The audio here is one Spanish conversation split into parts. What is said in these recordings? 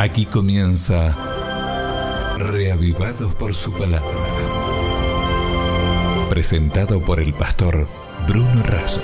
Aquí comienza Reavivados por su palabra. Presentado por el pastor Bruno Razo.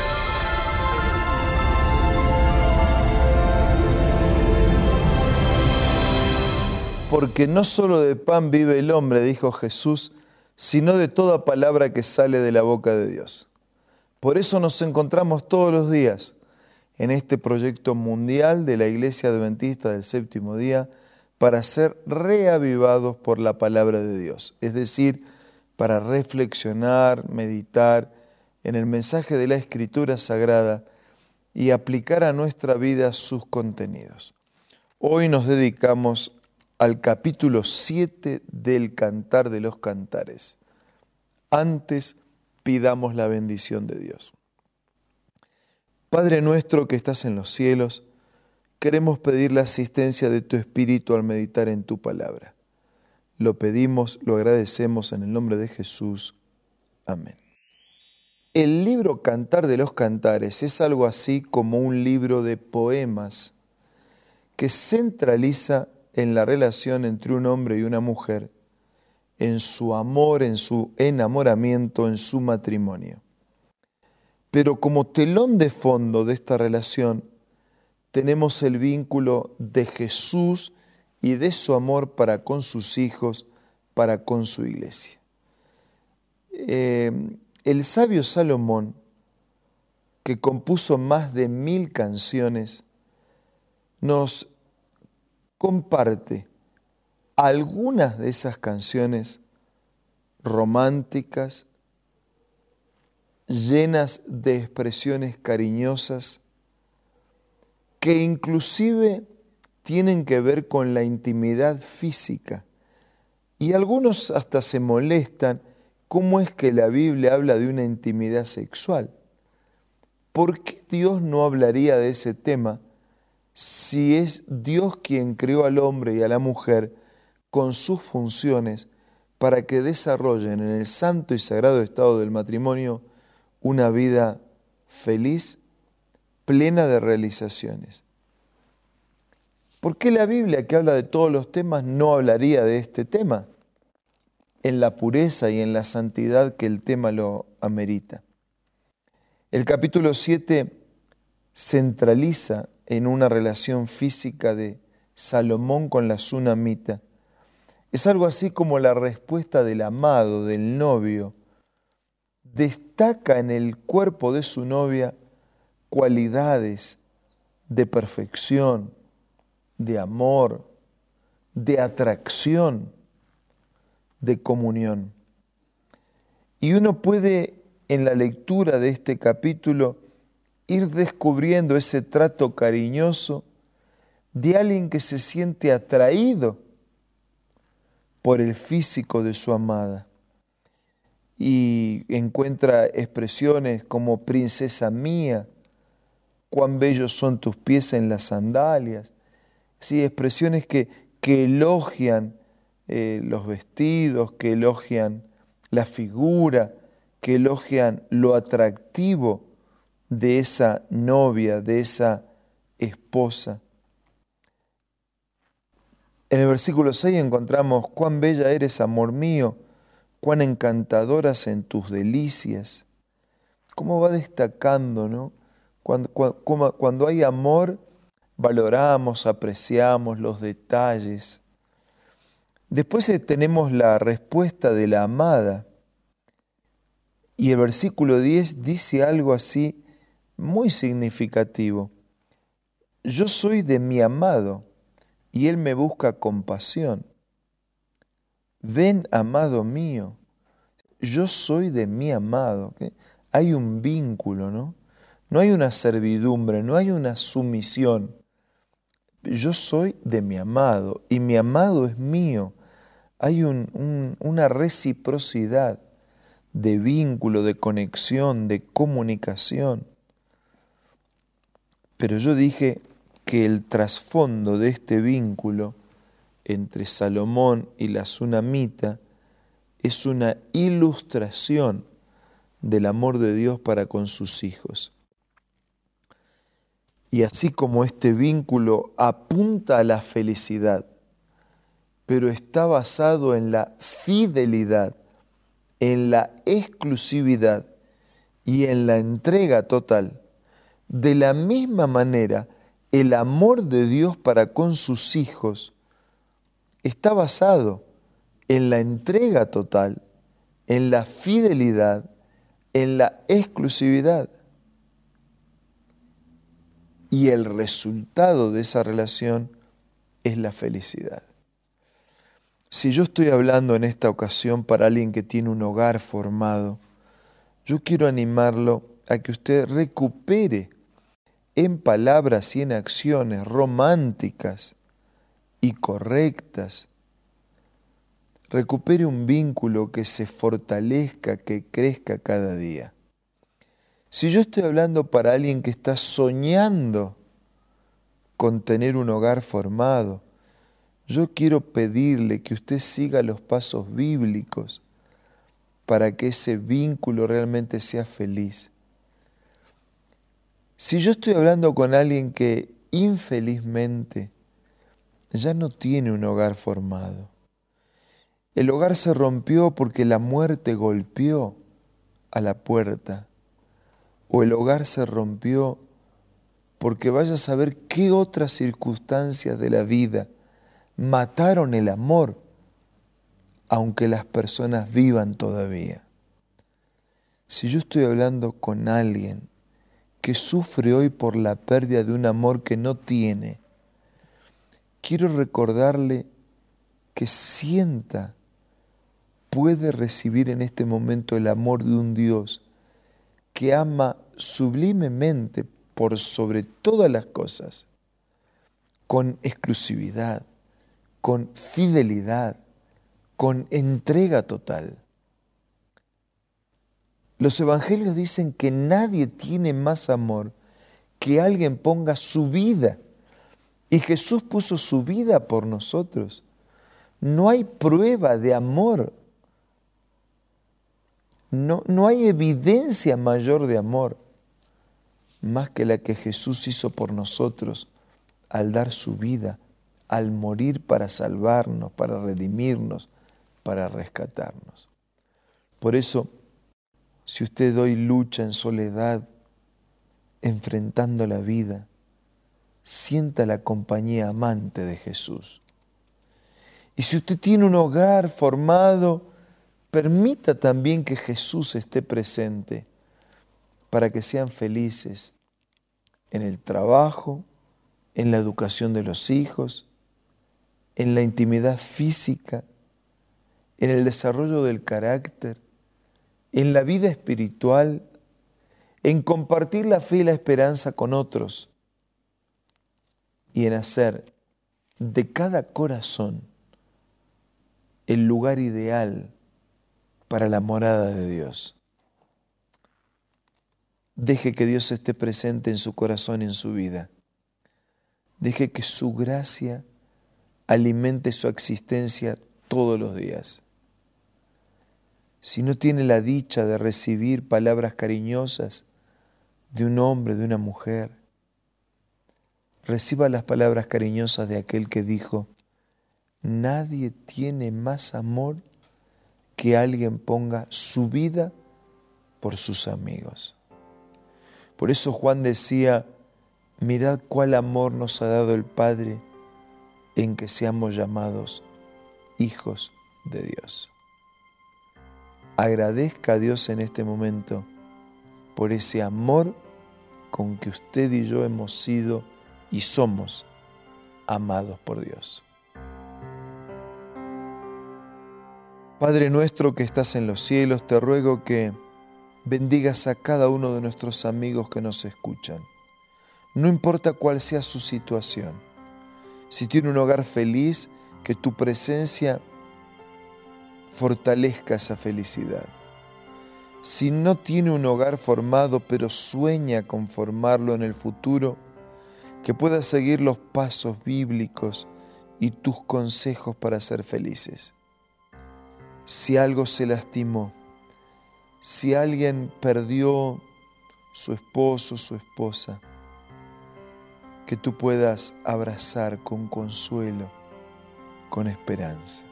Porque no solo de pan vive el hombre, dijo Jesús, sino de toda palabra que sale de la boca de Dios. Por eso nos encontramos todos los días en este proyecto mundial de la Iglesia Adventista del Séptimo Día para ser reavivados por la palabra de Dios, es decir, para reflexionar, meditar en el mensaje de la Escritura Sagrada y aplicar a nuestra vida sus contenidos. Hoy nos dedicamos al capítulo 7 del Cantar de los Cantares. Antes pidamos la bendición de Dios. Padre nuestro que estás en los cielos, queremos pedir la asistencia de tu Espíritu al meditar en tu palabra. Lo pedimos, lo agradecemos en el nombre de Jesús. Amén. El libro Cantar de los Cantares es algo así como un libro de poemas que centraliza en la relación entre un hombre y una mujer, en su amor, en su enamoramiento, en su matrimonio. Pero como telón de fondo de esta relación, tenemos el vínculo de Jesús y de su amor para con sus hijos, para con su iglesia. El sabio Salomón, que compuso más de 1000 canciones, nos comparte algunas de esas canciones románticas, llenas de expresiones cariñosas, que inclusive tienen que ver con la intimidad física. Y algunos hasta se molestan, ¿cómo es que la Biblia habla de una intimidad sexual? ¿Por qué Dios no hablaría de ese tema si es Dios quien creó al hombre y a la mujer con sus funciones para que desarrollen en el santo y sagrado estado del matrimonio una vida feliz, plena de realizaciones? ¿Por qué la Biblia, que habla de todos los temas, no hablaría de este tema en la pureza y en la santidad que el tema lo amerita? El capítulo 7 centraliza en una relación física de Salomón con la Sunamita. Es algo así como la respuesta del amado, del novio. Destaca en el cuerpo de su novia cualidades de perfección, de amor, de atracción, de comunión. Y uno puede, en la lectura de este capítulo, ir descubriendo ese trato cariñoso de alguien que se siente atraído por el físico de su amada y encuentra expresiones como princesa mía, cuán bellos son tus pies en las sandalias, sí, expresiones que elogian los vestidos, que elogian la figura, que elogian lo atractivo de esa novia, de esa esposa. En el versículo 6 encontramos: cuán bella eres, amor mío, cuán encantadoras en tus delicias. Cómo va destacando, ¿no? Cuando hay amor, valoramos, apreciamos los detalles. Después tenemos la respuesta de la amada. Y el versículo 10 dice algo así muy significativo. Yo soy de mi amado y él me busca compasión. Ven, amado mío, yo soy de mi amado. ¿Okay? Hay un vínculo, ¿no? No hay una servidumbre, no hay una sumisión. Yo soy de mi amado y mi amado es mío. Hay una reciprocidad de vínculo, de conexión, de comunicación. Pero yo dije que el trasfondo de este vínculo entre Salomón y la Sunamita es una ilustración del amor de Dios para con sus hijos. Y así como este vínculo apunta a la felicidad, pero está basado en la fidelidad, en la exclusividad y en la entrega total, de la misma manera, el amor de Dios para con sus hijos está basado en la entrega total, en la fidelidad, en la exclusividad. Y el resultado de esa relación es la felicidad. Si yo estoy hablando en esta ocasión para alguien que tiene un hogar formado, yo quiero animarlo a que usted recupere en palabras y en acciones románticas y correctas, recupere un vínculo que se fortalezca, que crezca cada día. Si yo estoy hablando para alguien que está soñando con tener un hogar formado, yo quiero pedirle que usted siga los pasos bíblicos para que ese vínculo realmente sea feliz. Si yo estoy hablando con alguien que infelizmente ya no tiene un hogar formado, el hogar se rompió porque la muerte golpeó a la puerta, o el hogar se rompió porque vaya a saber qué otras circunstancias de la vida mataron el amor, aunque las personas vivan todavía. Si yo estoy hablando con alguien que sufre hoy por la pérdida de un amor que no tiene, quiero recordarle que puede recibir en este momento el amor de un Dios que ama sublimemente por sobre todas las cosas, con exclusividad, con fidelidad, con entrega total. Los evangelios dicen que nadie tiene más amor que alguien ponga su vida. Y Jesús puso su vida por nosotros. No hay prueba de amor. No hay evidencia mayor de amor más que la que Jesús hizo por nosotros al dar su vida, al morir para salvarnos, para redimirnos, para rescatarnos. Por eso, si usted hoy lucha en soledad, enfrentando la vida, sienta la compañía amante de Jesús. Y si usted tiene un hogar formado, permita también que Jesús esté presente para que sean felices en el trabajo, en la educación de los hijos, en la intimidad física, en el desarrollo del carácter, en la vida espiritual, en compartir la fe y la esperanza con otros y en hacer de cada corazón el lugar ideal para la morada de Dios. Deje que Dios esté presente en su corazón y en su vida. Deje que su gracia alimente su existencia todos los días. Si no tiene la dicha de recibir palabras cariñosas de un hombre, de una mujer, reciba las palabras cariñosas de aquel que dijo: nadie tiene más amor que alguien ponga su vida por sus amigos. Por eso Juan decía: mirad cuál amor nos ha dado el Padre en que seamos llamados hijos de Dios. Agradezca a Dios en este momento por ese amor con que usted y yo hemos sido y somos amados por Dios. Padre nuestro que estás en los cielos, te ruego que bendigas a cada uno de nuestros amigos que nos escuchan. No importa cuál sea su situación. Si tiene un hogar feliz, que tu presencia fortalezca esa felicidad. Si no tiene un hogar formado, pero sueña con formarlo en el futuro, que pueda seguir los pasos bíblicos y tus consejos para ser felices. Si algo se lastimó, si alguien perdió su esposo, su esposa, que tú puedas abrazar con consuelo, con esperanza.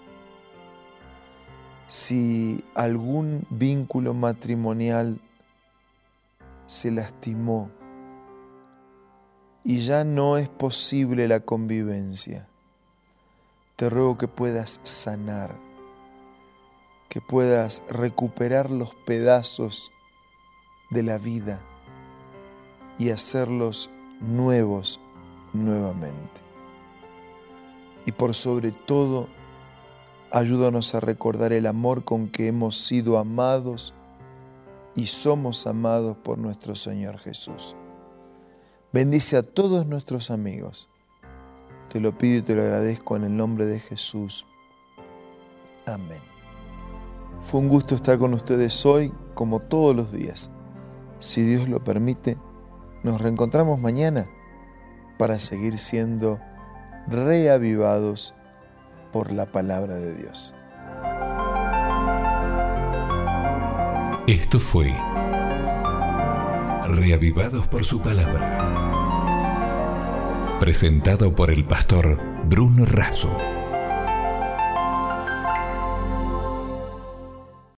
Si algún vínculo matrimonial se lastimó y ya no es posible la convivencia, te ruego que puedas sanar, que puedas recuperar los pedazos de la vida y hacerlos nuevos nuevamente. Y por sobre todo, ayúdanos a recordar el amor con que hemos sido amados y somos amados por nuestro Señor Jesús. Bendice a todos nuestros amigos. Te lo pido y te lo agradezco en el nombre de Jesús. Amén. Fue un gusto estar con ustedes hoy, como todos los días. Si Dios lo permite, nos reencontramos mañana para seguir siendo reavivados por la palabra de Dios. Esto fue Reavivados por su palabra, presentado por el pastor Bruno Razo.